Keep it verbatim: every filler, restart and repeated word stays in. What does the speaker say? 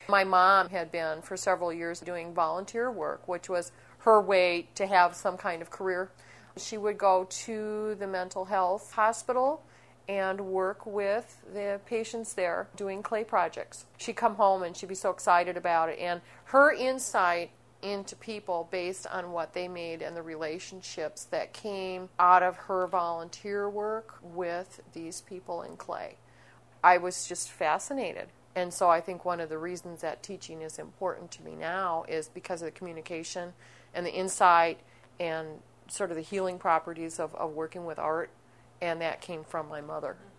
My mom had been for several years doing volunteer work, which was her way to have some kind of career. She would go to the mental health hospital and work with the patients there doing clay projects. She'd come home and she'd be so excited about it. And her insight into people based on what they made and the relationships that came out of her volunteer work with these people in clay. I was just fascinated. And so I think one of the reasons that teaching is important to me now is because of the communication and the insight and sort of the healing properties of, of working with art, and that came from my mother.